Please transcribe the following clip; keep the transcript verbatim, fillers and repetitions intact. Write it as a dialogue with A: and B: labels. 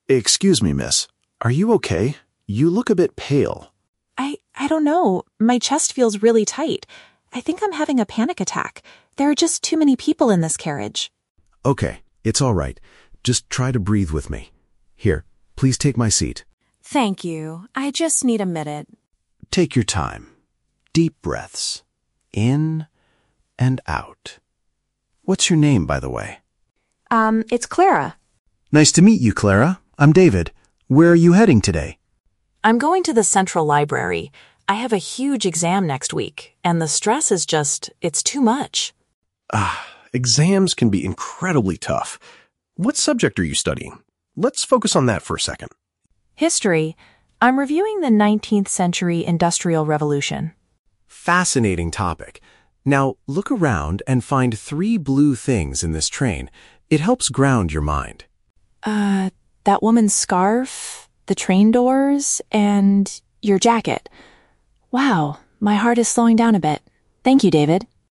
A: Excuse me, miss. Are you okay? You look a bit pale.
B: I, I don't know. My chest feels really tight. I think I'm having a panic attack. There are just too many people in this carriage.
C: Okay, it's all right. Just try to breathe with me. Here, please take my seat.
B: Thank you. I just need a minute.
A: Take your time. Deep breaths. In and out. What's your name, by the way?
B: Um, it's Clara.
A: Nice to meet you, Clara. I'm David. Where are you heading today?
B: I'm going to the Central Library. I have a huge exam next week, and the stress is just, it's too much.
D: Ah, exams can be incredibly tough. What subject are you studying? Let's focus on that for a second.
B: History. I'm reviewing the nineteenth century Industrial Revolution.
C: Fascinating topic. Now, look around and find three blue things in this train. It helps ground your mind.
B: Uh, that woman's scarf, the train doors, and your jacket. Wow, my heart is slowing down a bit. Thank you, David.